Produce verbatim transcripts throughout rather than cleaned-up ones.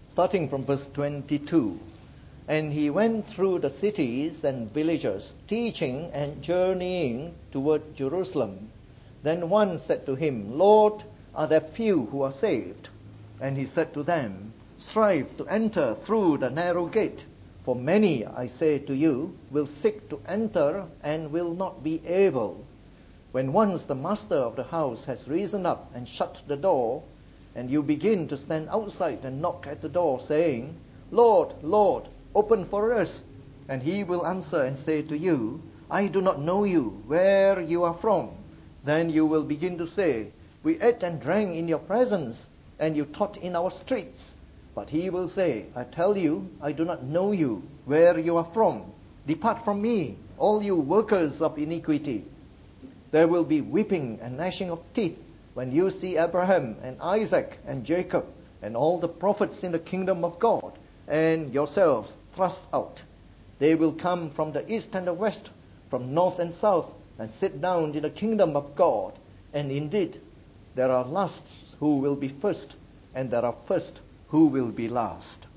starting from verse twenty-two. And he went through the cities and villages, teaching and journeying toward Jerusalem. Then one said to him, Lord, are there few who are saved? And he said to them, Strive to enter through the narrow gate, for many, I say to you, will seek to enter and will not be able. When once the master of the house has risen up and shut the door, and you begin to stand outside and knock at the door, saying, Lord, Lord, open for us. And he will answer and say to you, I do not know you, where you are from. Then you will begin to say, We ate and drank in your presence, and you taught in our streets. But he will say, I tell you, I do not know you, where you are from. Depart from me, all you workers of iniquity. There will be weeping and gnashing of teeth when you see Abraham and Isaac and Jacob and all the prophets in the kingdom of God, and yourselves thrust out. They will come from the east and the west, from north and south, and sit down in the kingdom of God. And indeed, there are last who will be first, and there are first who will be last.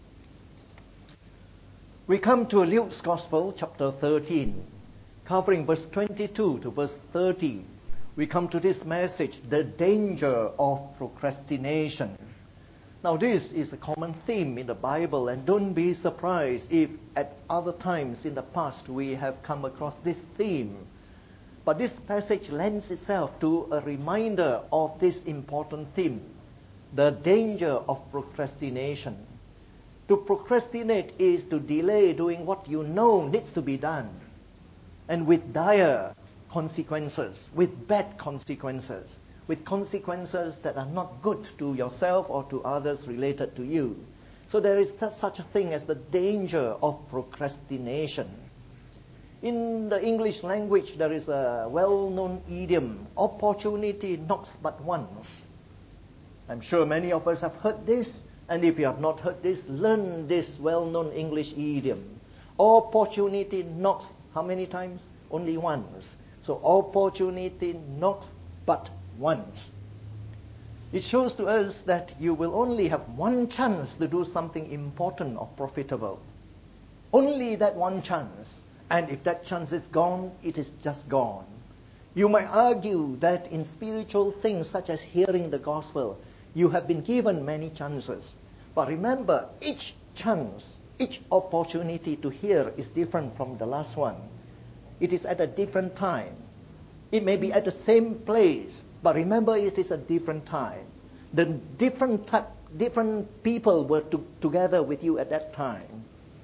We come to Luke's Gospel, chapter thirteen, covering verse twenty-two to verse thirty. We come to this message, the danger of procrastination. Now, this is a common theme in the Bible, and don't be surprised if at other times in the past we have come across this theme. But this passage lends itself to a reminder of this important theme, the danger of procrastination. To procrastinate is to delay doing what you know needs to be done, and with dire consequences, with bad consequences, with consequences that are not good to yourself or to others related to you. So there is such a thing as the danger of procrastination. In the English language, there is a well-known idiom, opportunity knocks but once. I'm sure many of us have heard this, and if you have not heard this, learn this well-known English idiom. Opportunity knocks how many times? Only once. So opportunity knocks but once. It shows to us that you will only have one chance to do something important or profitable. Only that one chance. And if that chance is gone, it is just gone. You might argue that in spiritual things such as hearing the gospel, you have been given many chances. But remember, each chance, each opportunity to hear is different from the last one. It is at a different time. It may be at the same place, but remember it is a different time. The different type, different people were to, together with you at that time.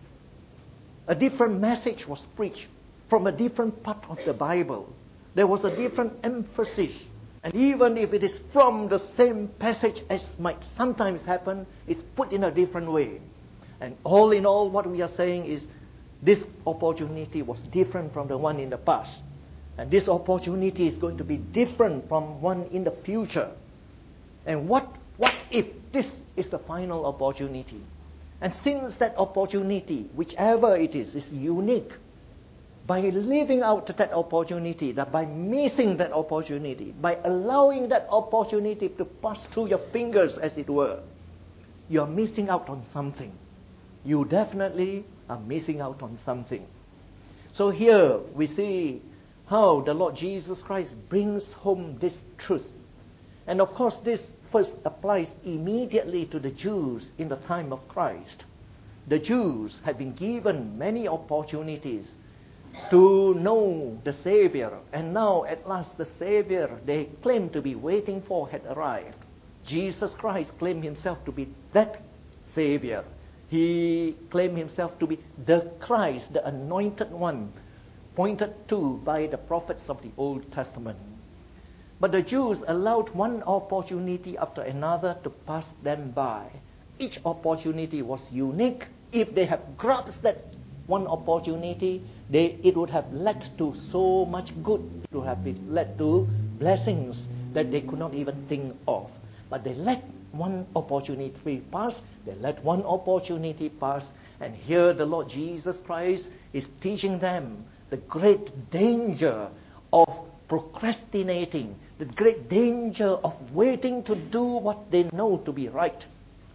A different message was preached from a different part of the Bible. There was a different emphasis. And even if it is from the same passage, as might sometimes happen, it's put in a different way. And all in all, what we are saying is this opportunity was different from the one in the past. And this opportunity is going to be different from one in the future. And what, what if this is the final opportunity? And since that opportunity, whichever it is, is unique, by leaving out that opportunity, that by missing that opportunity, by allowing that opportunity to pass through your fingers, as it were, you are missing out on something. You definitely are missing out on something. So here we see how the Lord Jesus Christ brings home this truth. And of course, this first applies immediately to the Jews in the time of Christ. The Jews had been given many opportunities to know the Savior. And now, at last, the Savior they claimed to be waiting for had arrived. Jesus Christ claimed himself to be that Savior. He claimed himself to be the Christ, the anointed one, pointed to by the prophets of the Old Testament. But the Jews allowed one opportunity after another to pass them by. Each opportunity was unique. If they had grasped that one opportunity, they, it would have led to so much good. It would have led to blessings that they could not even think of. But they let one opportunity pass. They let one opportunity pass. And here the Lord Jesus Christ is teaching them the great danger of procrastinating, the great danger of waiting to do what they know to be right.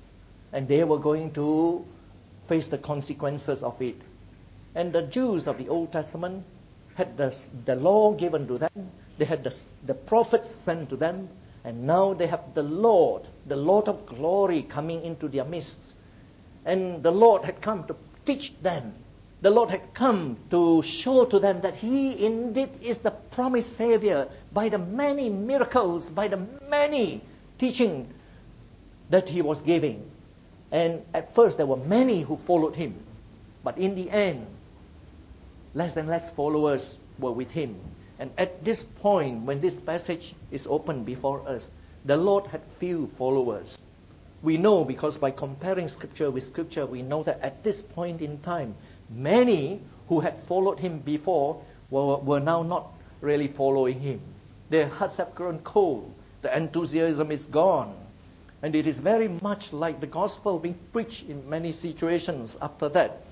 and they were going to face the consequences of it. And the Jews of the Old Testament had the, the law given to them, they had the, the prophets sent to them, and now they have the Lord, the Lord of glory coming into their midst. And the Lord had come to teach them. The Lord had come to show to them that He indeed is the promised Savior by the many miracles, by the many teaching that He was giving. And at first there were many who followed Him. But in the end, less and less followers were with Him. And at this point, when this passage is opened before us, the Lord had few followers. We know, because by comparing Scripture with Scripture, we know that at this point in time, many who had followed Him before were, were now not really following Him. Their hearts have grown cold. The enthusiasm is gone. And it is very much like the gospel being preached in many situations after that.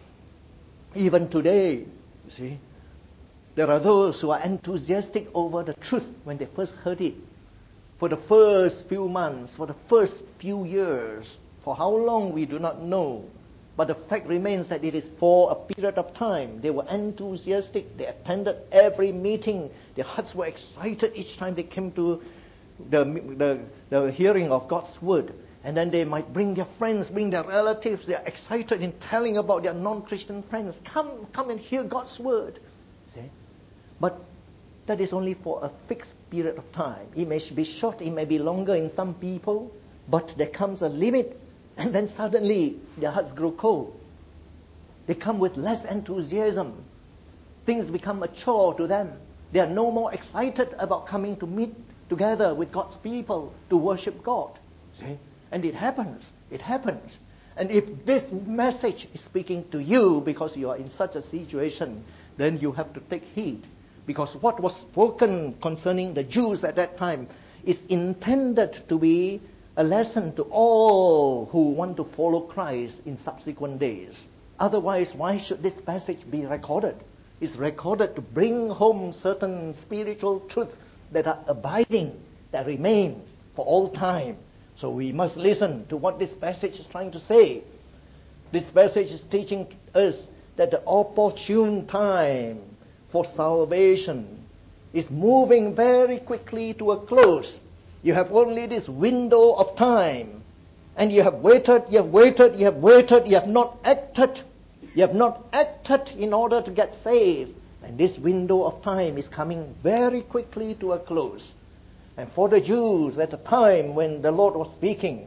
Even today, you see, there are those who are enthusiastic over the truth when they first heard it. For the first few months, for the first few years, for how long we do not know. But the fact remains that it is for a period of time. They were enthusiastic. They attended every meeting. Their hearts were excited each time they came to the, the, the hearing of God's word. And then they might bring their friends, bring their relatives. They are excited in telling about their non-Christian friends. Come, come and hear God's word. See? But that is only for a fixed period of time. It may be short, it may be longer in some people, but there comes a limit, and then suddenly their hearts grow cold. They come with less enthusiasm. Things become a chore to them. They are no more excited about coming to meet together with God's people to worship God. See? And it happens. It happens. And if this message is speaking to you because you are in such a situation, then you have to take heed. Because what was spoken concerning the Jews at that time is intended to be a lesson to all who want to follow Christ in subsequent days. Otherwise, why should this passage be recorded? It's recorded to bring home certain spiritual truths that are abiding, that remain for all time. So we must listen to what this passage is trying to say. This passage is teaching us that the opportune time for salvation is moving very quickly to a close. You have only this window of time, and you have waited, you have waited, you have waited, you have not acted. You have not acted in order to get saved. And this window of time is coming very quickly to a close. And for the Jews at the time when the Lord was speaking,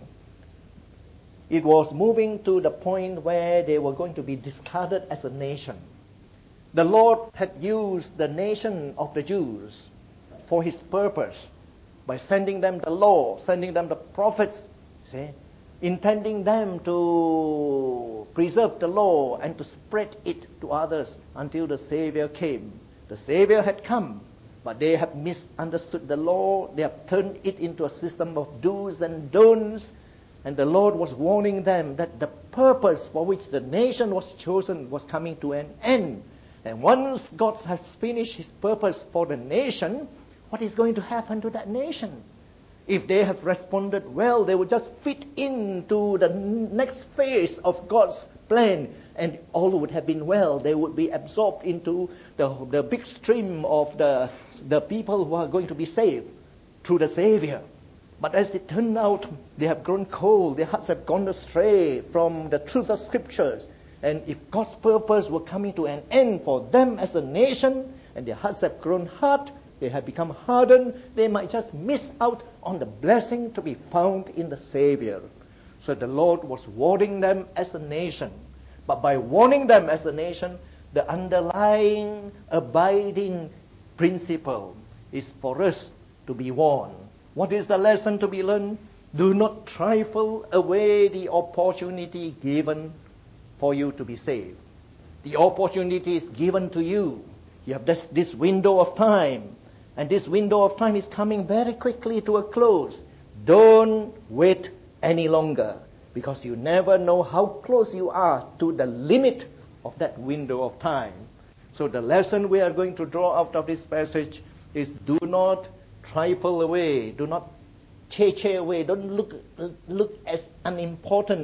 it was moving to the point where they were going to be discarded as a nation. The Lord had used the nation of the Jews for His purpose by sending them the law, sending them the prophets, see, intending them to preserve the law and to spread it to others until the Savior came. The Savior had come, but they have misunderstood the law. They have turned it into a system of do's and don'ts. And the Lord was warning them that the purpose for which the nation was chosen was coming to an end. And once God has finished His purpose for the nation, what is going to happen to that nation? If they have responded well, they would just fit into the next phase of God's plan, and all would have been well. They would be absorbed into the, the big stream of the, the people who are going to be saved through the Savior. But as it turned out, they have grown cold. Their hearts have gone astray from the truth of Scriptures. And if God's purpose were coming to an end for them as a nation, and their hearts have grown hard, they have become hardened, they might just miss out on the blessing to be found in the Savior. So the Lord was warning them as a nation. But by warning them as a nation, the underlying, abiding principle is for us to be warned. What is the lesson to be learned? Do not trifle away the opportunity given for you to be saved. The opportunity is given to you. You have this, this window of time. And this window of time is coming very quickly to a close. Don't wait any longer, because you never know how close you are to the limit of that window of time. So the lesson we are going to draw out of this passage is do not trifle away, do not che-che away, don't look, look as unimportant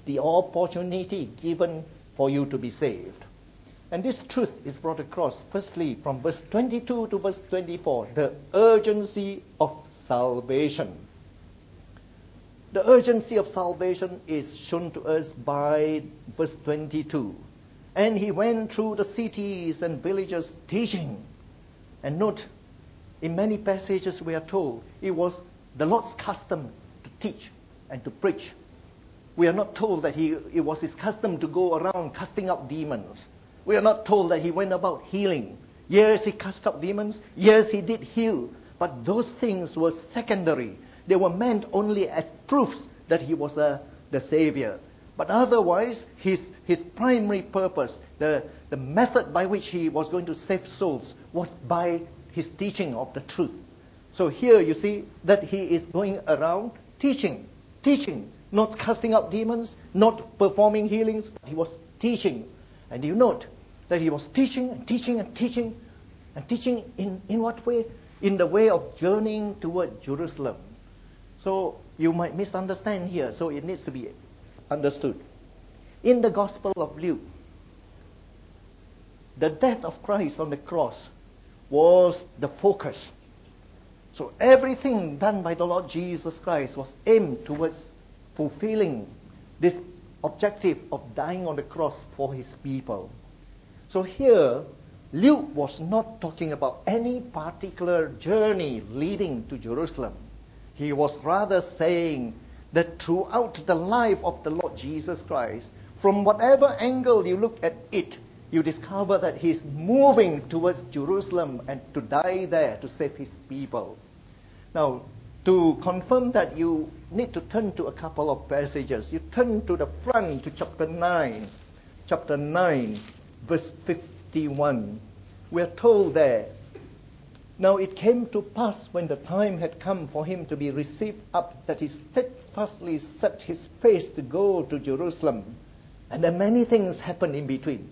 the opportunity given for you to be saved. And this truth is brought across, firstly, from verse twenty-two to verse twenty-four, the urgency of salvation. The urgency of salvation is shown to us by verse twenty-two. And he went through the cities and villages teaching. And note, in many passages we are told, it was the Lord's custom to teach and to preach. We are not told that he, it was his custom to go around casting out demons. We are not told that he went about healing. Yes, he cast out demons. Yes, he did heal. But those things were secondary. They were meant only as proofs that he was a, the Savior. But otherwise, his, his primary purpose, the, the method by which he was going to save souls, was by his teaching of the truth. So here you see that he is going around teaching, teaching, not casting out demons, not performing healings, but he was teaching. And you note that he was teaching and teaching and teaching, and teaching in, in what way? In the way of journeying toward Jerusalem. So you might misunderstand here, so it needs to be understood. In the Gospel of Luke, the death of Christ on the cross was the focus. So everything done by the Lord Jesus Christ was aimed towards fulfilling this objective of dying on the cross for his people. So here, Luke was not talking about any particular journey leading to Jerusalem. He was rather saying that throughout the life of the Lord Jesus Christ, from whatever angle you look at it, you discover that he's moving towards Jerusalem and to die there to save his people. Now, to confirm that, you need to turn to a couple of passages. You turn to the front to chapter nine. Chapter nine, verse fifty-one. We are told there, now it came to pass when the time had come for him to be received up, that he steadfastly set his face to go to Jerusalem. And then many things happened in between.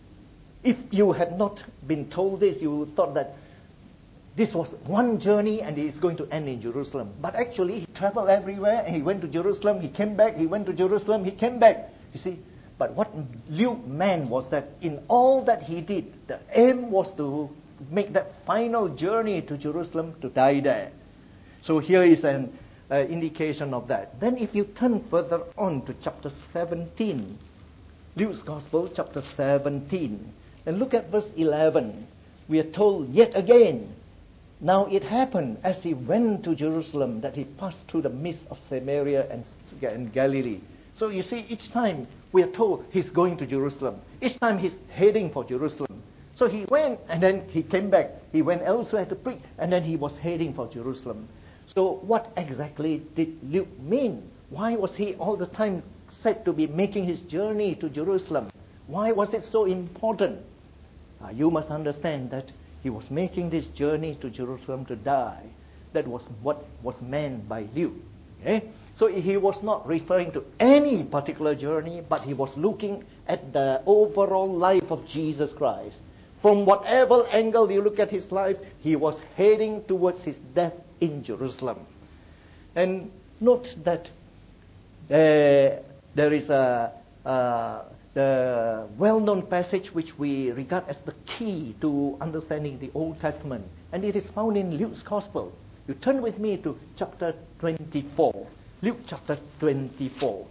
If you had not been told this, you thought that this was one journey and it's going to end in Jerusalem. But actually, he traveled everywhere and he went to Jerusalem, he came back, he went to Jerusalem, he came back. You see, but what Luke meant was that in all that he did, the aim was to make that final journey to Jerusalem to die there. So here is an uh, indication of that. Then if you turn further on to chapter seventeen, Luke's Gospel, chapter seventeen, and look at verse eleven. We are told yet again, now it happened as he went to Jerusalem that he passed through the midst of Samaria and, and Galilee. So you see, each time we are told he's going to Jerusalem. Each time he's heading for Jerusalem. So he went and then he came back. He went elsewhere to preach and then he was heading for Jerusalem. So what exactly did Luke mean? Why was he all the time said to be making his journey to Jerusalem? Why was it so important? Uh, you must understand that he was making this journey to Jerusalem to die. That was what was meant by Luke. Okay? So he was not referring to any particular journey, but he was looking at the overall life of Jesus Christ. From whatever angle you look at his life, he was heading towards his death in Jerusalem. And note that uh, there is a, uh, the well-known passage which we regard as the key to understanding the Old Testament. And it is found in Luke's Gospel. You turn with me to chapter twenty-four. Luke chapter twenty-four.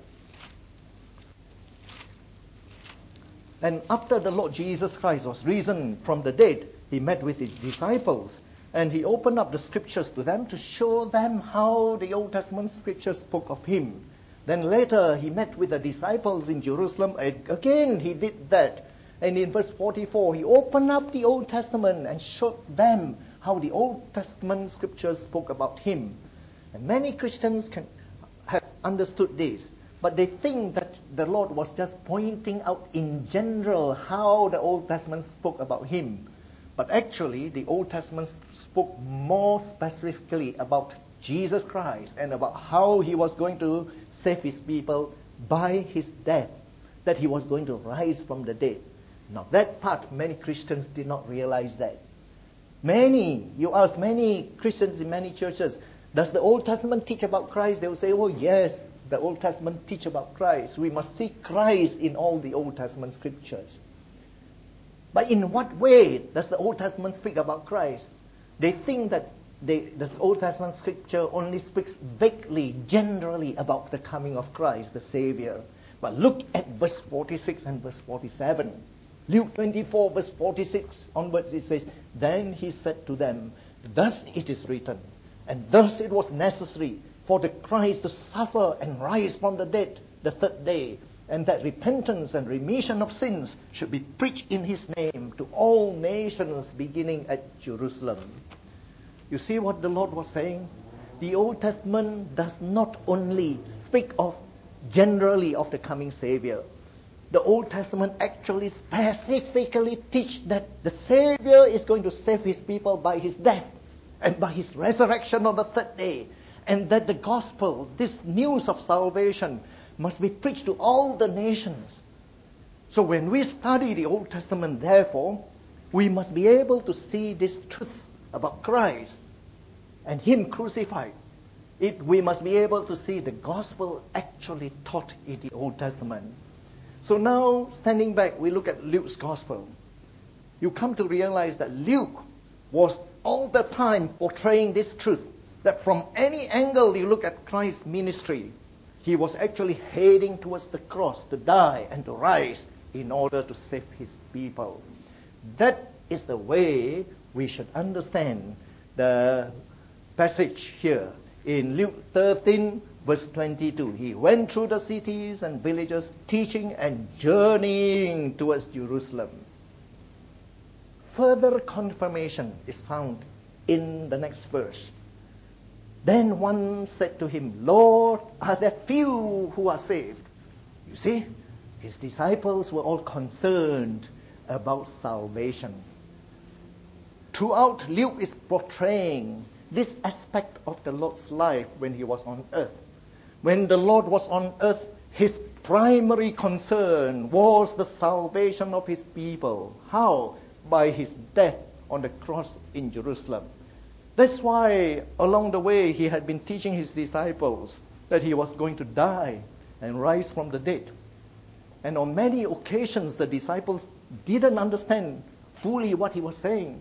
And after the Lord Jesus Christ was risen from the dead, he met with his disciples. And he opened up the scriptures to them to show them how the Old Testament scriptures spoke of him. Then later he met with the disciples in Jerusalem. And again he did that. And in verse forty-four, he opened up the Old Testament and showed them how the Old Testament scriptures spoke about him. And many Christians can have understood this. But they think that the Lord was just pointing out in general how the Old Testament spoke about him. But actually, the Old Testament spoke more specifically about Jesus Christ and about how he was going to save his people by his death, that he was going to rise from the dead. Now, that part, many Christians did not realize that. Many, you ask many Christians in many churches, does the Old Testament teach about Christ? They will say, oh yes, the Old Testament teach about Christ. We must see Christ in all the Old Testament scriptures. But in what way does the Old Testament speak about Christ? They think that they, the Old Testament scripture only speaks vaguely, generally about the coming of Christ, the Savior. But look at verse forty-six and verse forty-seven. Luke twenty-four, verse forty-six onwards, it says, "Then he said to them, thus it is written, and thus it was necessary for the Christ to suffer and rise from the dead the third day, and that repentance and remission of sins should be preached in his name to all nations, beginning at Jerusalem." You see what the Lord was saying? The Old Testament does not only speak of generally of the coming Savior. The Old Testament actually specifically teach that the Savior is going to save his people by his death and by his resurrection on the third day, and that the gospel, this news of salvation, must be preached to all the nations. So when we study the Old Testament, therefore, we must be able to see these truths about Christ and him crucified. It, we must be able to see the gospel actually taught in the Old Testament. So now, standing back, we look at Luke's gospel. You come to realize that Luke was all the time portraying this truth, that from any angle you look at Christ's ministry, he was actually heading towards the cross to die and to rise in order to save his people. That is the way we should understand the passage here in Luke thirteen, verse twenty-two. He went through the cities and villages, teaching and journeying towards Jerusalem. Further confirmation is found in the next verse. Then one said to him, "Lord, are there few who are saved?" You see, his disciples were all concerned about salvation. Throughout, Luke is portraying this aspect of the Lord's life when he was on earth. When the Lord was on earth, his primary concern was the salvation of his people. How? By his death on the cross in Jerusalem. That's why along the way he had been teaching his disciples that he was going to die and rise from the dead. And on many occasions the disciples didn't understand fully what he was saying.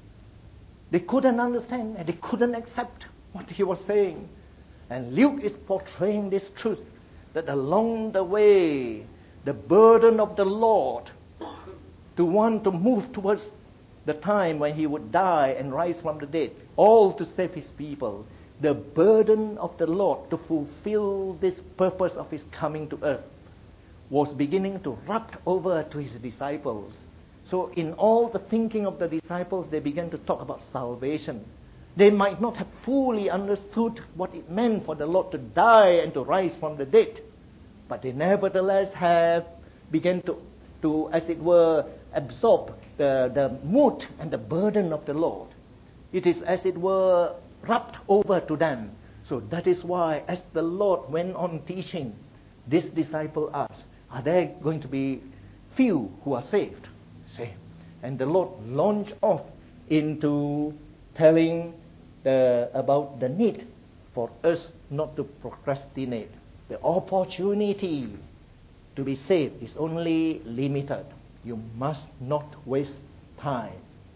They couldn't understand and they couldn't accept what he was saying. And Luke is portraying this truth, that along the way, the burden of the Lord to want to move towards the time when he would die and rise from the dead, all to save his people. The burden of the Lord to fulfill this purpose of his coming to earth was beginning to rub over to his disciples. So in all the thinking of the disciples, they began to talk about salvation. They might not have fully understood what it meant for the Lord to die and to rise from the dead, but they nevertheless have begun to, to as it were, absorb the, the mood and the burden of the Lord. It is as it were rubbed over to them. So that is why as the Lord went on teaching, this disciple asked, are there going to be few who are saved? See? And the Lord launched off into telling the, about the need for us not to procrastinate. The opportunity to be saved is only limited. You must not waste time.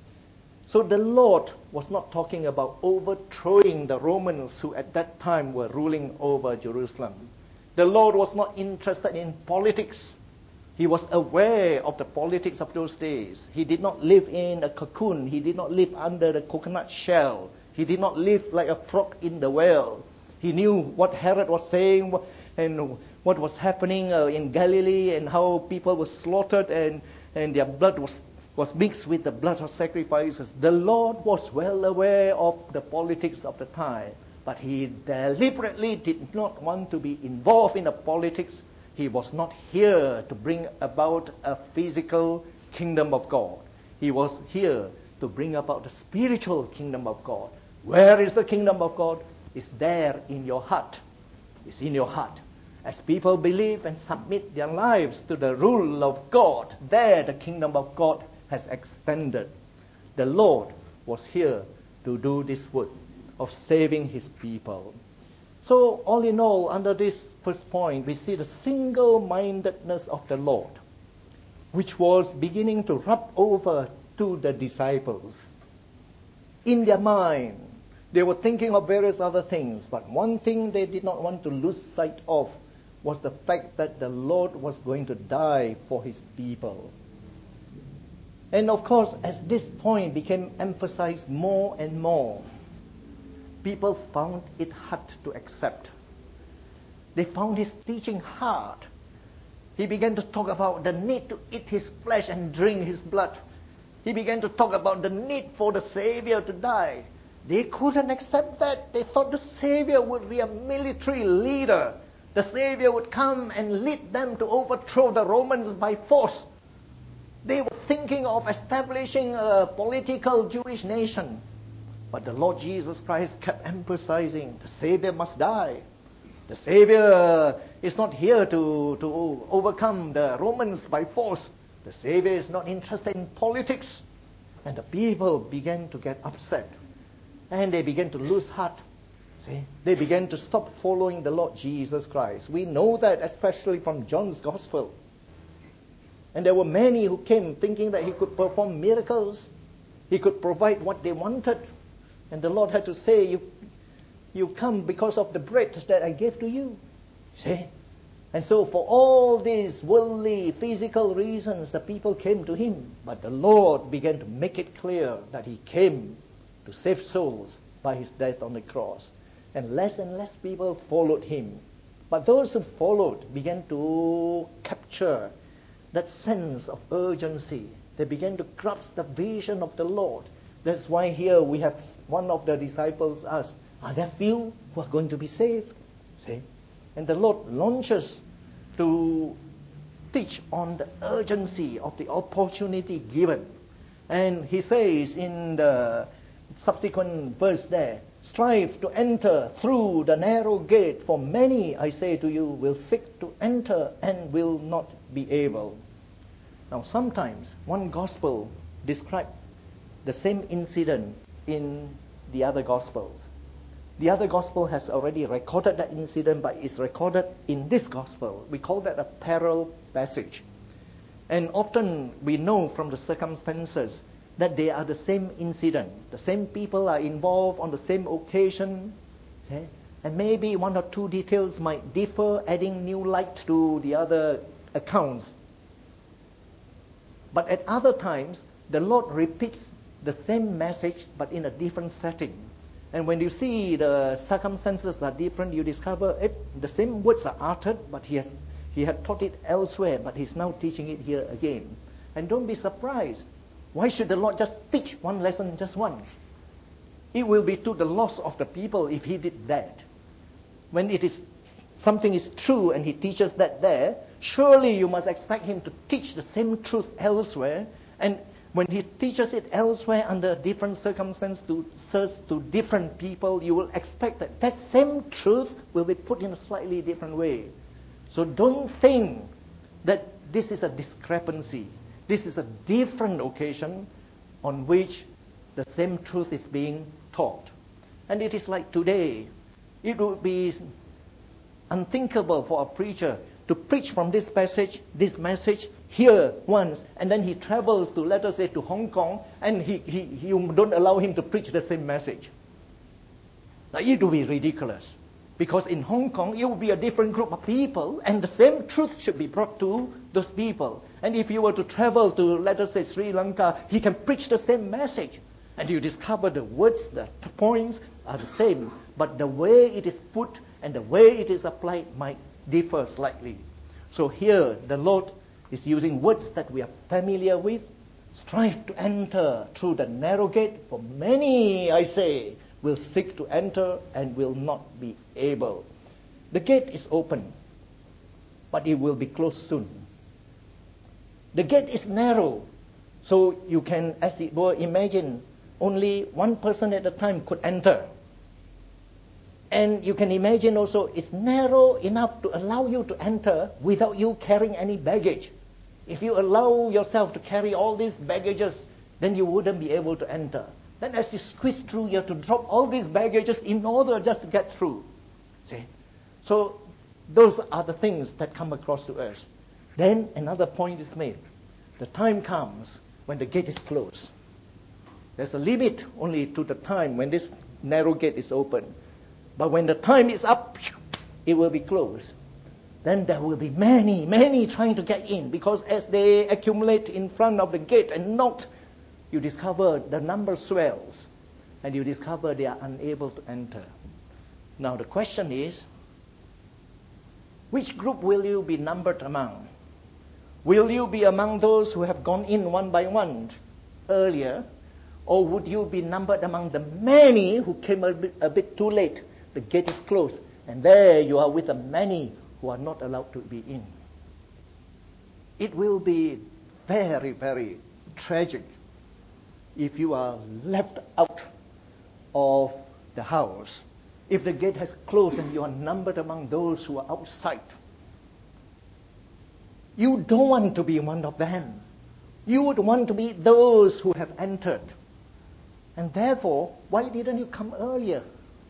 So the Lord was not talking about overthrowing the Romans who at that time were ruling over Jerusalem. The Lord was not interested in politics. He was aware of the politics of those days. He did not live in a cocoon. He did not live under the coconut shell. He did not live like a frog in the well. He knew what Herod was saying and what was happening uh, in Galilee and how people were slaughtered and, and their blood was, was mixed with the blood of sacrifices. The Lord was well aware of the politics of the time, but he deliberately did not want to be involved in the politics. He was not here to bring about a physical kingdom of God. He was here to bring about the spiritual kingdom of God. Where is the kingdom of God? It's there in your heart. It's in your heart. As people believe and submit their lives to the rule of God, there the kingdom of God has extended. The Lord was here to do this work of saving his people. So all in all, under this first point, we see the single-mindedness of the Lord, which was beginning to rub over to the disciples. In their mind, they were thinking of various other things, but one thing they did not want to lose sight of was the fact that the Lord was going to die for his people. And of course, as this point became emphasized more and more, people found it hard to accept. They found his teaching hard. He began to talk about the need to eat his flesh and drink his blood. He began to talk about the need for the Savior to die. They couldn't accept that. They thought the Savior would be a military leader. The Savior would come and lead them to overthrow the Romans by force. They were thinking of establishing a political Jewish nation. But the Lord Jesus Christ kept emphasizing the Savior must die. The Savior is not here to, to overcome the Romans by force. The Savior is not interested in politics. And the people began to get upset. And they began to lose heart. See? They began to stop following the Lord Jesus Christ. We know that especially from John's Gospel. And there were many who came thinking that he could perform miracles. He could provide what they wanted. And the Lord had to say, you, you come because of the bread that I gave to you. See? And so for all these worldly, physical reasons, the people came to him. But the Lord began to make it clear that he came to save souls by his death on the cross. And less and less people followed him. But those who followed began to capture that sense of urgency. They began to grasp the vision of the Lord. That's why here we have one of the disciples ask, are there few who are going to be saved? See? And the Lord launches to teach on the urgency of the opportunity given. And he says in the subsequent verse there, strive to enter through the narrow gate, for many, I say to you, will seek to enter and will not be able. Now sometimes one gospel describes the same incident in the other gospels. The other gospel has already recorded that incident, but it's recorded in this gospel. We call that a parallel passage. And often we know from the circumstances that they are the same incident. The same people are involved on the same occasion. Okay? And maybe one or two details might differ, adding new light to the other accounts. But at other times, the Lord repeats the same message, but in a different setting. And when you see the circumstances are different, you discover it, the same words are uttered, but he has he had taught it elsewhere, but he's now teaching it here again. And don't be surprised. Why should the Lord just teach one lesson just once? It will be to the loss of the people if he did that. When it is something is true and he teaches that there, surely you must expect him to teach the same truth elsewhere. And when he teaches it elsewhere under different circumstances to, to different people, you will expect that that same truth will be put in a slightly different way. So don't think that this is a discrepancy. This is a different occasion on which the same truth is being taught. And it is like today. It would be unthinkable for a preacher to preach from this passage, this message, here once, and then he travels to, let us say, to Hong Kong, and he, he, you don't allow him to preach the same message. Now, it would be ridiculous. Because in Hong Kong, it would be a different group of people, and the same truth should be brought to those people. And if you were to travel to, let us say, Sri Lanka, he can preach the same message. And you discover the words, the points are the same, but the way it is put and the way it is applied might differ slightly. So here, the Lord is using words that we are familiar with. Strive to enter through the narrow gate, for many, I say, will seek to enter and will not be able. The gate is open, but it will be closed soon. The gate is narrow, so you can, as it were, imagine only one person at a time could enter. And you can imagine also it's narrow enough to allow you to enter without you carrying any baggage. If you allow yourself to carry all these baggages, then you wouldn't be able to enter. Then as you squeeze through, you have to drop all these baggages in order just to get through. See? So those are the things that come across to us. Then another point is made. The time comes when the gate is closed. There's a limit only to the time when this narrow gate is open. But when the time is up, it will be closed. Then there will be many, many trying to get in, because as they accumulate in front of the gate and knock, you discover the number swells, and you discover they are unable to enter. Now the question is, which group will you be numbered among? Will you be among those who have gone in one by one earlier, or would you be numbered among the many who came a bit, a bit too late? The gate is closed, and there you are with the many who are not allowed to be in. It will be very, very tragic if you are left out of the house, if the gate has closed and you are numbered among those who are outside. You don't want to be one of them. You would want to be those who have entered. And therefore, why didn't you come earlier?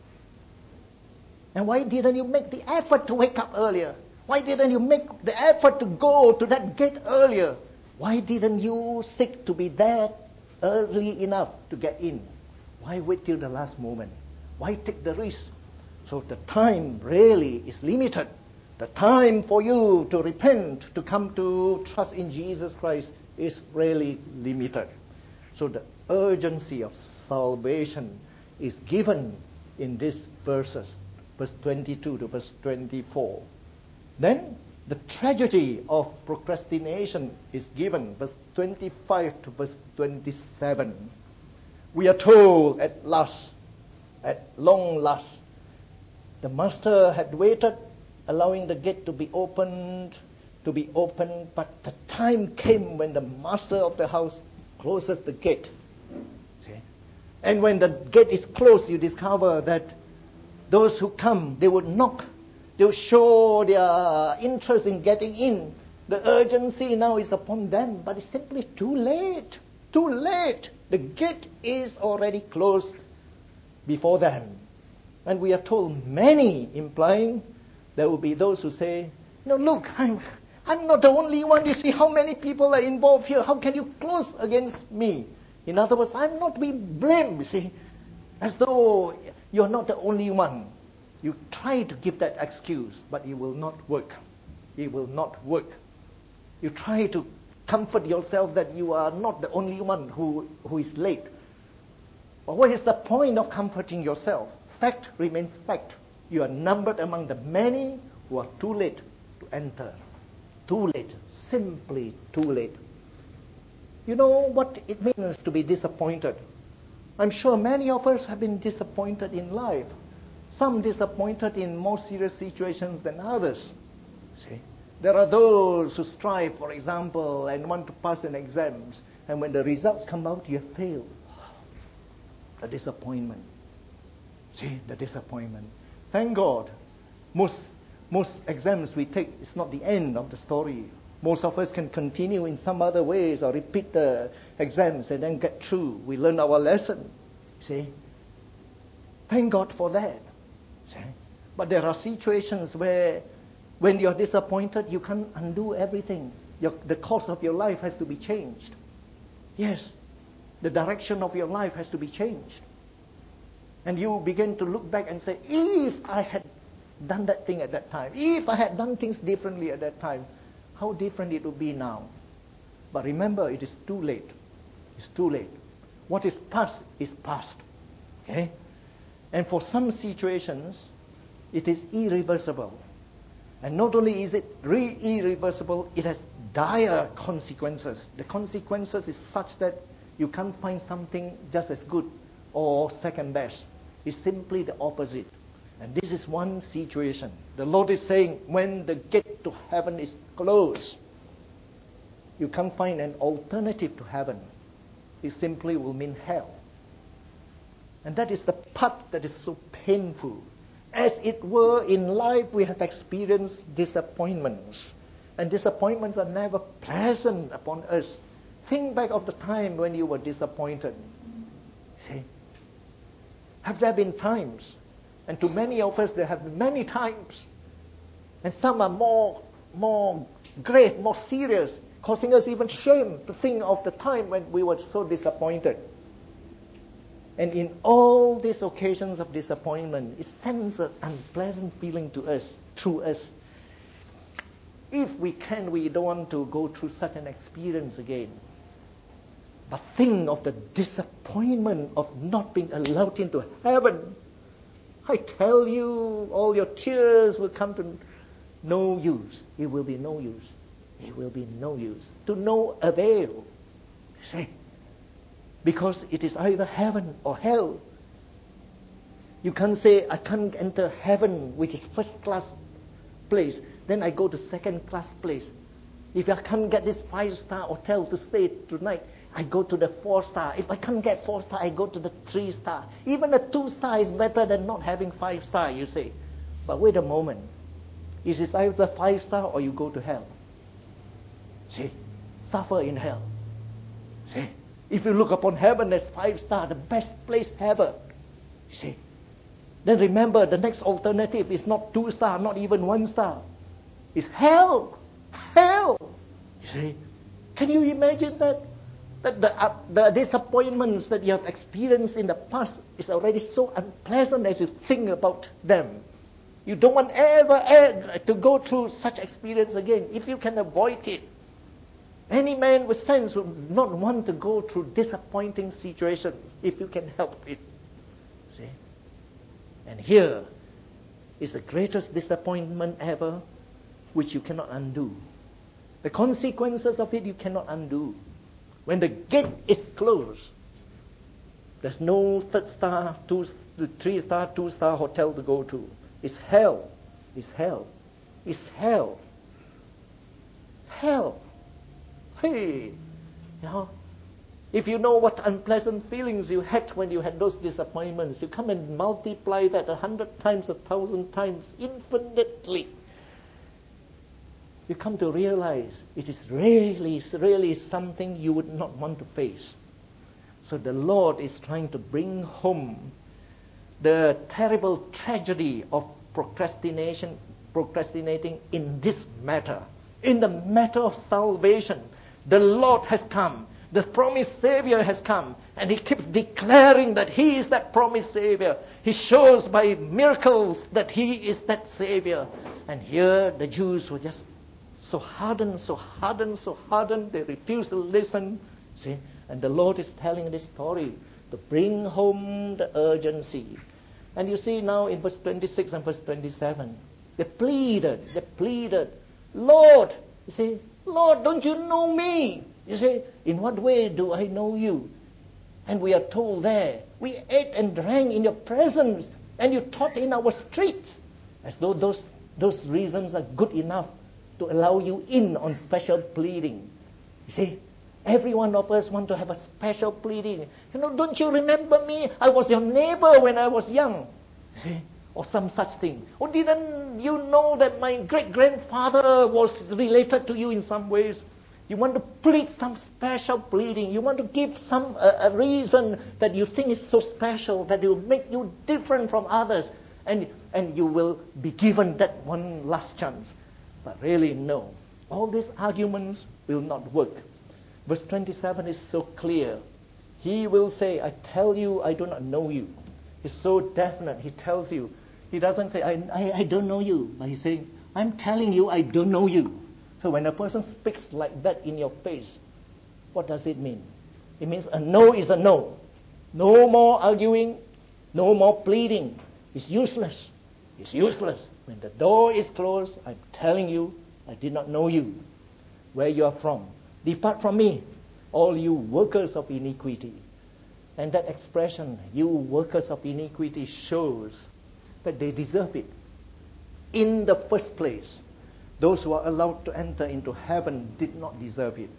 And why didn't you make the effort to wake up earlier? Why didn't you make the effort to go to that gate earlier? Why didn't you seek to be there early enough to get in? Why wait till the last moment? Why take the risk? So the time really is limited. The time for you to repent, to come to trust in Jesus Christ is really limited. So the urgency of salvation is given in these verses. Verse twenty-two to verse twenty-four. Then the tragedy of procrastination is given, verse twenty-five to verse twenty-seven. We are told at last, at long last, the master had waited, allowing the gate to be opened, to be opened, but the time came when the master of the house closes the gate. See? And when the gate is closed, you discover that those who come, they would knock. They would show their interest in getting in. The urgency now is upon them, but it's simply too late. Too late. The gate is already closed before them. And we are told many, implying there will be those who say, no, look, I'm, I'm not the only one. You see how many people are involved here. How can you close against me? In other words, I'm not to be blamed, you see. As though you're not the only one. You try to give that excuse, but it will not work. It will not work. You try to comfort yourself that you are not the only one who, who is late. But what is the point of comforting yourself? Fact remains fact. You are numbered among the many who are too late to enter. Too late. Simply too late. You know what it means to be disappointed. I'm sure many of us have been disappointed in life. Some disappointed in more serious situations than others. See, there are those who strive, for example, and want to pass an exam, and when the results come out, you have failed. The disappointment. See, the disappointment. Thank God, most most exams we take is not the end of the story. Most of us can continue in some other ways or repeat the exams and then get through. We learn our lesson. See? Thank God for that. See? But there are situations where when you're disappointed, you can't undo everything. Your, the course of your life has to be changed. Yes, the direction of your life has to be changed. And you begin to look back and say, if I had done that thing at that time, if I had done things differently at that time, how different it would be now. But remember, it is too late. It's too late. What is past is past. Okay? And for some situations, it is irreversible. And not only is it re- irreversible, it has dire consequences. The consequences is such that you can't find something just as good or second best. It's simply the opposite. And this is one situation. The Lord is saying, when the gate to heaven is closed, you can't find an alternative to heaven. It simply will mean hell. And that is the part that is so painful. As it were, in life we have experienced disappointments. And disappointments are never pleasant upon us. Think back of the time when you were disappointed. See? Have there been times And to many of us, there have been many times. And some are more, more grave, more serious, causing us even shame to think of the time when we were so disappointed. And in all these occasions of disappointment, it sends an unpleasant feeling to us, through us. If we can, we don't want to go through such an experience again. But think of the disappointment of not being allowed into heaven. I tell you, all your tears will come to no use. It will be no use. It will be no use. To no avail. You see? Because it is either heaven or hell. You can't say, I can't enter heaven, which is first class place. Then I go to second class place. If I can't get this five star hotel to stay tonight, I go to the four star. If I can't get four star, I go to the three star. Even a two star is better than not having five star, you say. But wait a moment. Is it either five star or you go to hell? See, suffer in hell. See, if you look upon heaven as five star, the best place ever. You see, then remember the next alternative is not two star, not even one star. It's hell. Hell. You see, can you imagine that? That the, uh, the disappointments that you have experienced in the past is already so unpleasant as you think about them. You don't want ever, ever to go through such experience again. If you can avoid it, any man with sense would not want to go through disappointing situations if you can help it. See? And here is the greatest disappointment ever, which you cannot undo. The consequences of it you cannot undo. When the gate is closed, there's no third star, two, three star, two star hotel to go to. It's hell. It's hell. It's hell. Hell. Hey, you know, if you know what unpleasant feelings you had when you had those disappointments, you come and multiply that a hundred times, a thousand times, infinitely. You come to realize it is really, really something you would not want to face. So the Lord is trying to bring home the terrible tragedy of procrastination, procrastinating in this matter, in the matter of salvation. The Lord has come. The promised Savior has come. And He keeps declaring that He is that promised Savior. He shows by miracles that He is that Savior. And here the Jews were just so hardened, so hardened, so hardened. They refused to listen. See? And the Lord is telling this story to bring home the urgency. And you see now in verse twenty-six and verse twenty-seven, they pleaded, they pleaded, Lord, you see, Lord, don't you know me? You say, in what way do I know you? And we are told there, we ate and drank in your presence, and you taught in our streets. As though those, those reasons are good enough to allow you in on special pleading. You see, every one of us want to have a special pleading. You know, don't you remember me? I was your neighbor when I was young. You see? Or some such thing. Or didn't you know that my great-grandfather was related to you in some ways? You want to plead some special pleading. You want to give some uh, a reason that you think is so special that it will make you different from others. And, and you will be given that one last chance. But really, no. All these arguments will not work. Verse twenty-seven is so clear. He will say, I tell you, I do not know you. He's so definite. He tells you. He doesn't say, I, I, I don't know you. But he's saying, I'm telling you, I don't know you. So when a person speaks like that in your face, what does it mean? It means a no is a no. No more arguing. No more pleading. It's useless. It's useless. When the door is closed, I'm telling you, I did not know you. Where you are from. Depart from me, all you workers of iniquity. And that expression, you workers of iniquity, shows that they deserve it. In the first place, those who are allowed to enter into heaven did not deserve it.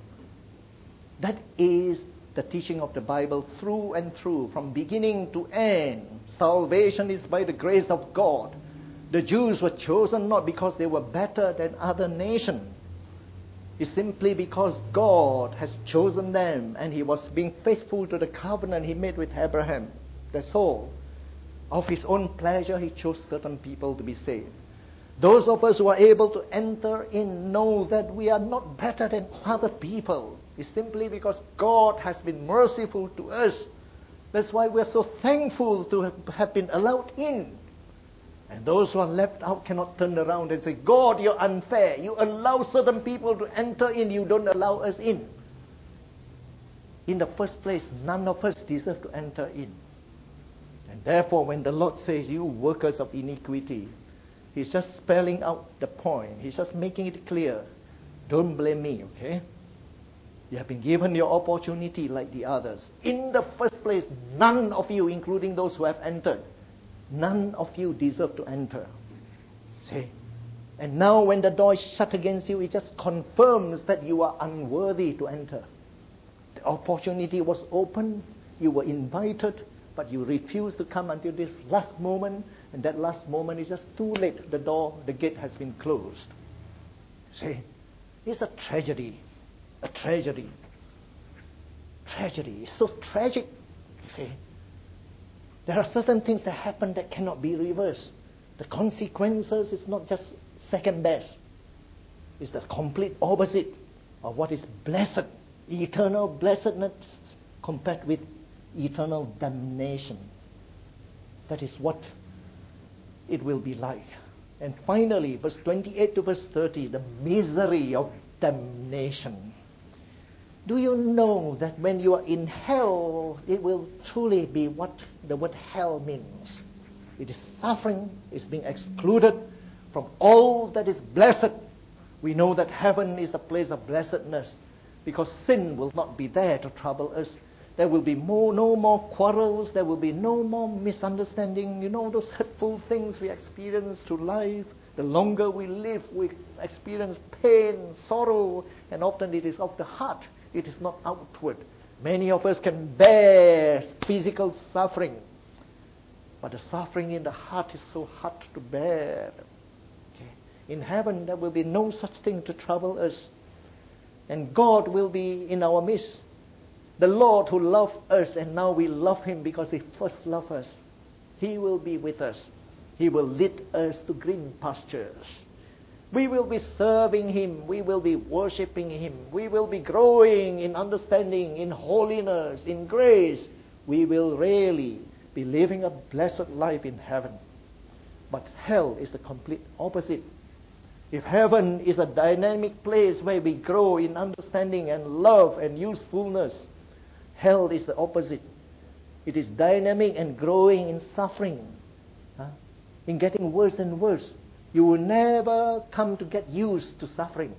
That is the teaching of the Bible through and through, from beginning to end. Salvation is by the grace of God. The Jews were chosen not because they were better than other nations. It's simply because God has chosen them and He was being faithful to the covenant He made with Abraham. That's all. Of his own pleasure, he chose certain people to be saved. Those of us who are able to enter in know that we are not better than other people. It's simply because God has been merciful to us. That's why we are so thankful to have been allowed in. And those who are left out cannot turn around and say, God, you're unfair. You allow certain people to enter in. You don't allow us in. In the first place, none of us deserve to enter in. And therefore, when the Lord says, you workers of iniquity, He's just spelling out the point. He's just making it clear. Don't blame me, okay? You have been given your opportunity like the others. In the first place, none of you, including those who have entered, none of you deserve to enter. See? And now when the door is shut against you, it just confirms that you are unworthy to enter. The opportunity was open, you were invited, but you refused to come until this last moment, and that last moment is just too late. The door, the gate has been closed. See? It's a tragedy. A tragedy. Tragedy. It's so tragic. You see? There are certain things that happen that cannot be reversed. The consequences is not just second best. It's the complete opposite of what is blessed. Eternal blessedness compared with eternal damnation. That is what it will be like. And finally, verse twenty-eight to verse thirty, the misery of damnation. Do you know that when you are in hell, it will truly be what the word hell means? It is suffering, it's being excluded from all that is blessed. We know that heaven is the place of blessedness because sin will not be there to trouble us. There will be more, no more quarrels. There will be no more misunderstanding. You know, those hurtful things we experience through life. The longer we live, we experience pain, sorrow, and often it is of the heart. It is not outward. Many of us can bear physical suffering, but the suffering in the heart is so hard to bear. Okay. In heaven, there will be no such thing to trouble us. And God will be in our midst. The Lord who loved us, and now we love Him because He first loved us. He will be with us. He will lead us to green pastures. We will be serving Him. We will be worshiping Him. We will be growing in understanding, in holiness, in grace. We will really be living a blessed life in heaven. But hell is the complete opposite. If heaven is a dynamic place where we grow in understanding and love and usefulness, hell is the opposite. It is dynamic and growing in suffering, huh? in getting worse and worse. You will never come to get used to suffering.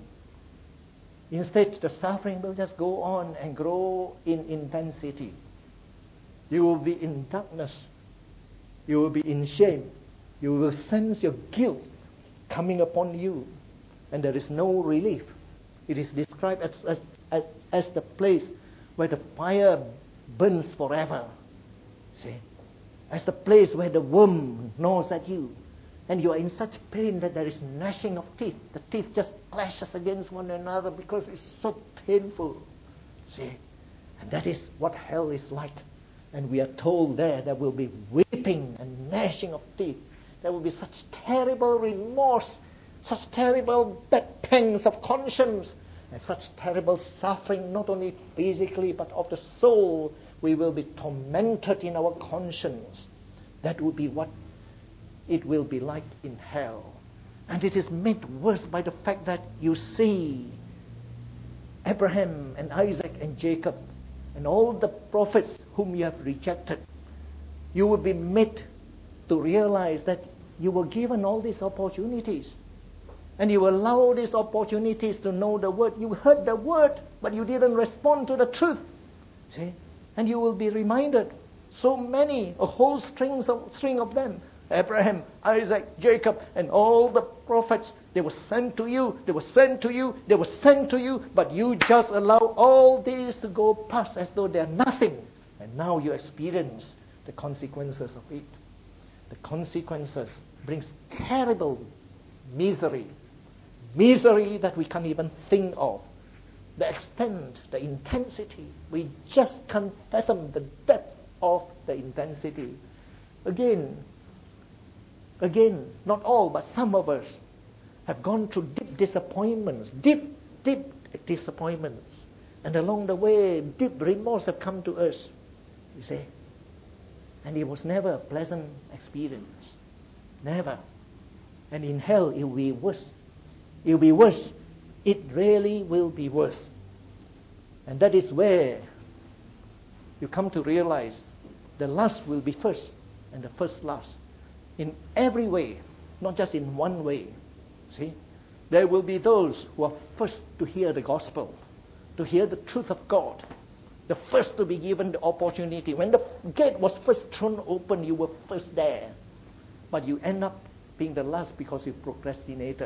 Instead, the suffering will just go on and grow in intensity. You will be in darkness. You will be in shame. You will sense your guilt coming upon you, and there is no relief. It is described as, as, as, as the place where the fire burns forever. See? As the place where the worm gnaws at you. And you are in such pain that there is gnashing of teeth. The teeth just clashes against one another because it's so painful. See? And that is what hell is like. And we are told there there will be weeping and gnashing of teeth. There will be such terrible remorse, such terrible bad pangs of conscience, and such terrible suffering, not only physically but of the soul. We will be tormented in our conscience. That would be what it will be like in hell. And it is made worse by the fact that you see Abraham and Isaac and Jacob and all the prophets whom you have rejected. You will be made to realize that you were given all these opportunities. And you allow these opportunities to know the word. You heard the word, but you didn't respond to the truth. See? And you will be reminded, so many, a whole strings of, string of them, Abraham, Isaac, Jacob, and all the prophets, they were sent to you, they were sent to you, they were sent to you, but you just allow all these to go past as though they're nothing. And now you experience the consequences of it. The consequences brings terrible misery. Misery that we can't even think of. The extent, the intensity, we just can't fathom the depth of the intensity. Again, again, not all, but some of us have gone through deep disappointments, deep, deep disappointments. And along the way, deep remorse have come to us, you see. And it was never a pleasant experience. Never. And in hell, it will be worse. It will be worse. It really will be worse. And that is where you come to realize the last will be first and the first last. In every way, not just in one way. See? There will be those who are first to hear the gospel, to hear the truth of God, the first to be given the opportunity. When the gate was first thrown open, you were first there. But you end up being the last because you procrastinated.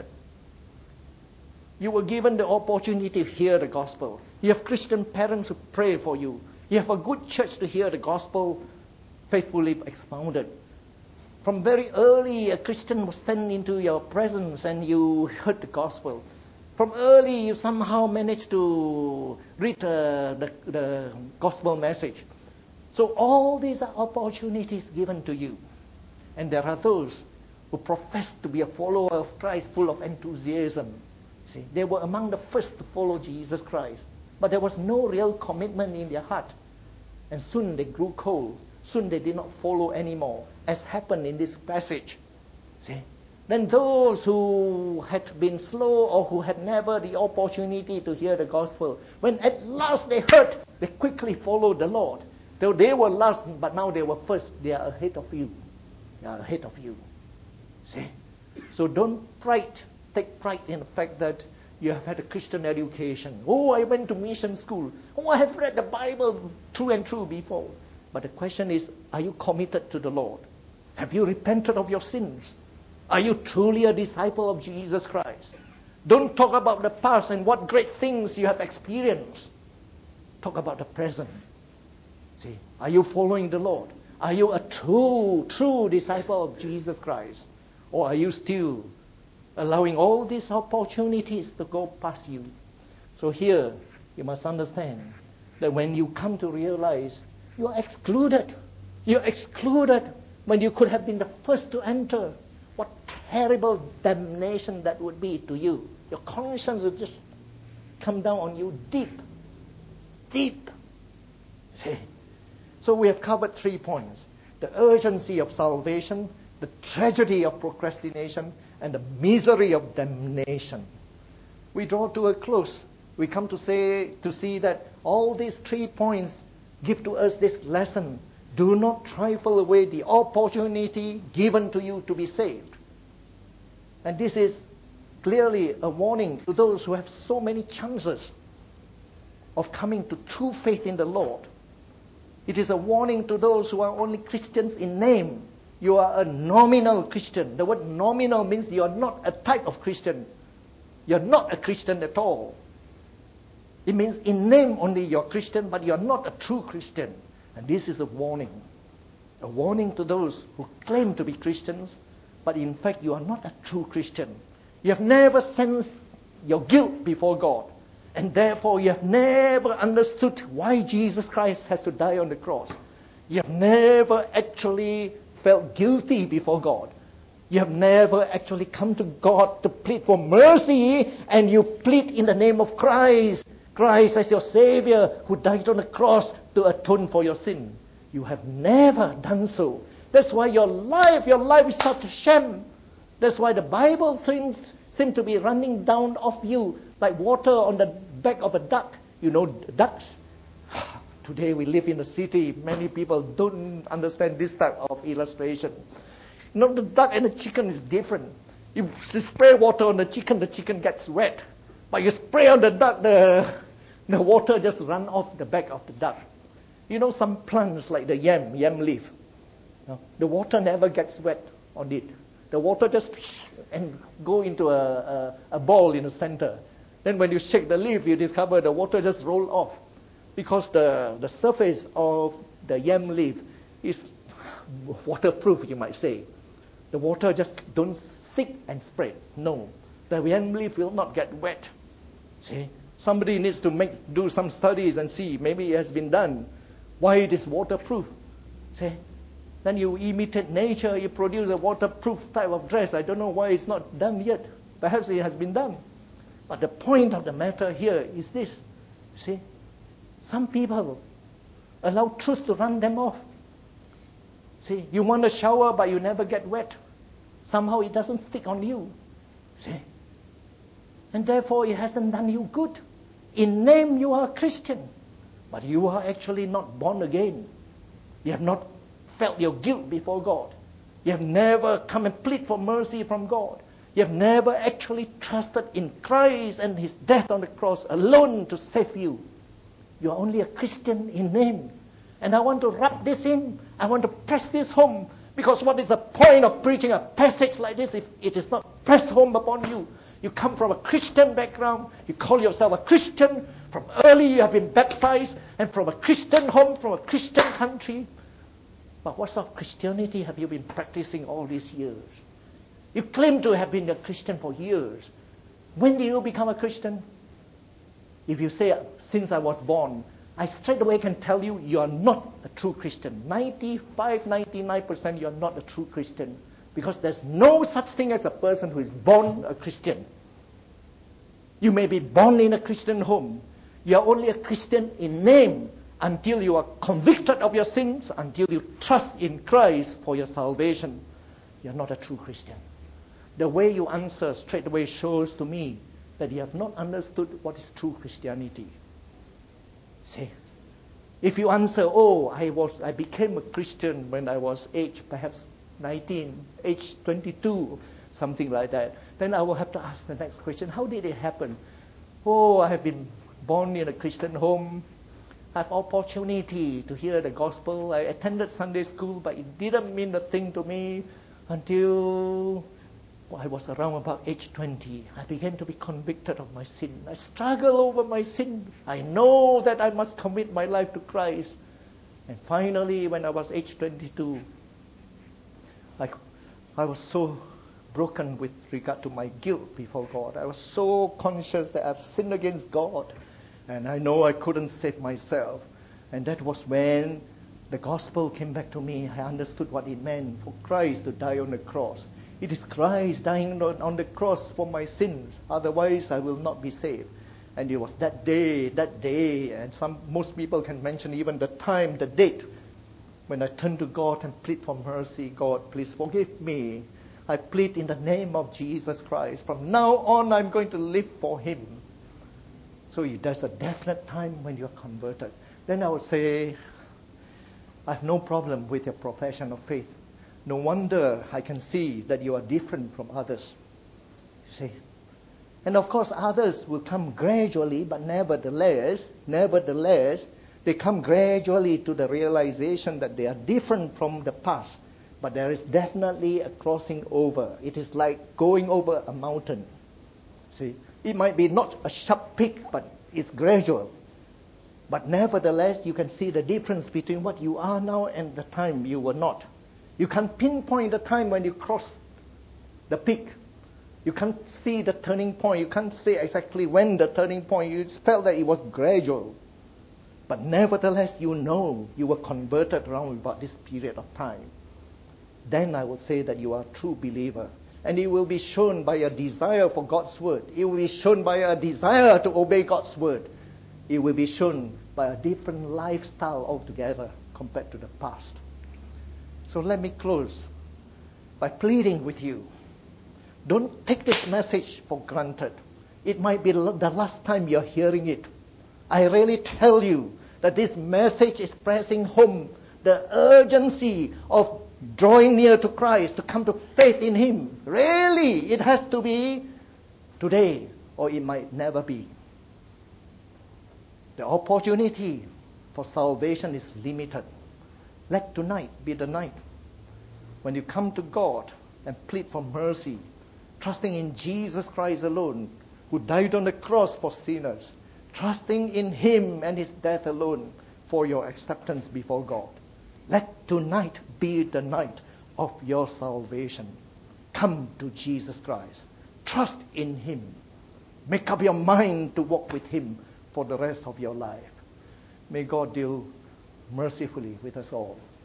You were given the opportunity to hear the gospel. You have Christian parents who pray for you. You have a good church to hear the gospel faithfully expounded. From very early, a Christian was sent into your presence and you heard the gospel. From early, you somehow managed to read uh, the, the gospel message. So all these are opportunities given to you. And there are those who profess to be a follower of Christ, full of enthusiasm. See, they were among the first to follow Jesus Christ. But there was no real commitment in their heart. And soon they grew cold. Soon they did not follow anymore, as happened in this passage. See? Then those who had been slow or who had never the opportunity to hear the gospel, when at last they heard, they quickly followed the Lord. So they were last, but now they were first. They are ahead of you. They are ahead of you. See? So don't pride, take pride in the fact that you have had a Christian education. Oh, I went to mission school. Oh, I have read the Bible through and through before. But the question is, are you committed to the Lord? Have you repented of your sins? Are you truly a disciple of Jesus Christ? Don't talk about the past and what great things you have experienced. Talk about the present. See, are you following the Lord? Are you a true, true disciple of Jesus Christ? Or are you still allowing all these opportunities to go past you? So here, you must understand that when you come to realize you are excluded, you're excluded when you could have been the first to enter, what terrible damnation that would be to you. Your conscience will just come down on you deep, deep. See? So we have covered three points: the urgency of salvation, the tragedy of procrastination, and the misery of damnation. We draw to a close. We come to say to see that all these three points give to us this lesson: do not trifle away the opportunity given to you to be saved. And this is clearly a warning to those who have so many chances of coming to true faith in the Lord. It is a warning to those who are only Christians in name. You are a nominal Christian. The word nominal means you are not a type of Christian. You're not a Christian at all. It means in name only you're Christian, but you're not a true Christian. And this is a warning. A warning to those who claim to be Christians, but in fact you are not a true Christian. You have never sensed your guilt before God. And therefore you have never understood why Jesus Christ has to die on the cross. You have never actually felt guilty before God. You have never actually come to God to plead for mercy, and you plead in the name of Christ. Christ as your Savior who died on the cross to atone for your sin. You have never done so. That's why your life, your life is such a shame. That's why the Bible seems, seems to be running down off you like water on the back of a duck. You know ducks? Today we live in a city. Many people don't understand this type of illustration. You know, the duck and the chicken is different. You spray water on the chicken, the chicken gets wet. But you spray on the duck, the, the water just runs off the back of the duck. You know, some plants like the yam, yam leaf, you know, the water never gets wet on it. The water just and go into a, a, a ball in the center. Then when you shake the leaf, you discover the water just roll off. Because the, the surface of the yam leaf is waterproof, you might say. The water just don't stick and spread. No, the yam leaf will not get wet. See, somebody needs to make do some studies and see, maybe it has been done, why it is waterproof. See, Then you imitate nature, you produce a waterproof type of dress. I don't know why it's not done yet. Perhaps it has been done. But the point of the matter here is this. See, some people allow truth to run them off. See, you want a shower, but you never get wet. Somehow it doesn't stick on you. See? And therefore it hasn't done you good. In name you are a Christian, but you are actually not born again. You have not felt your guilt before God. You have never come and plead for mercy from God. You have never actually trusted in Christ and His death on the cross alone to save you. You are only a Christian in name. And I want to rub this in. I want to press this home. Because what is the point of preaching a passage like this if it is not pressed home upon you? You come from a Christian background. You call yourself a Christian. From early you have been baptized. And from a Christian home, from a Christian country. But what sort of Christianity have you been practicing all these years? You claim to have been a Christian for years. When did you become a Christian? If you say, since I was born, I straight away can tell you, you are not a true Christian. ninety-five, ninety-nine percent you are not a true Christian. Because there's no such thing as a person who is born a Christian. You may be born in a Christian home. You are only a Christian in name until you are convicted of your sins, until you trust in Christ for your salvation. You are not a true Christian. The way you answer straight away shows to me that you have not understood what is true Christianity. See, if you answer, oh, I was, I became a Christian when I was age perhaps nineteen, age twenty-two, something like that, then I will have to ask the next question, how did it happen? Oh, I have been born in a Christian home. I have opportunity to hear the gospel. I attended Sunday school, but it didn't mean a thing to me until well, I was around about age twenty. I began to be convicted of my sin. I struggle over my sin. I know that I must commit my life to Christ. And finally, when I was age twenty-two, I, I was so broken with regard to my guilt before God. I was so conscious that I've sinned against God. And I know I couldn't save myself. And that was when the gospel came back to me. I understood what it meant for Christ to die on the cross. It is Christ dying on the cross for my sins. Otherwise, I will not be saved. And it was that day, that day, and some most people can mention even the time, the date, when I turned to God and plead for mercy. God, please forgive me. I plead in the name of Jesus Christ. From now on, I'm going to live for Him. So there's a definite time when you're converted. Then I would say, I have no problem with your profession of faith. No wonder I can see that you are different from others. You see? And of course, others will come gradually, but nevertheless, nevertheless, they come gradually to the realization that they are different from the past. But there is definitely a crossing over. It is like going over a mountain. See? It might be not a sharp peak, but it's gradual. But nevertheless, you can see the difference between what you are now and the time you were not. You can't pinpoint the time when you cross the peak. You can't see the turning point. You can't say exactly when the turning point. You felt that it was gradual. But nevertheless, you know you were converted around about this period of time. Then I will say that you are a true believer. And it will be shown by a desire for God's word. It will be shown by a desire to obey God's word. It will be shown by a different lifestyle altogether compared to the past. So let me close by pleading with you. Don't take this message for granted. It might be the last time you're hearing it. I really tell you that this message is pressing home the urgency of drawing near to Christ, to come to faith in Him. Really, it has to be today, or it might never be. The opportunity for salvation is limited. Let tonight be the night when you come to God and plead for mercy, trusting in Jesus Christ alone, who died on the cross for sinners, trusting in Him and His death alone for your acceptance before God. Let tonight be the night of your salvation. Come to Jesus Christ. Trust in Him. Make up your mind to walk with Him for the rest of your life. May God deal mercifully with us all.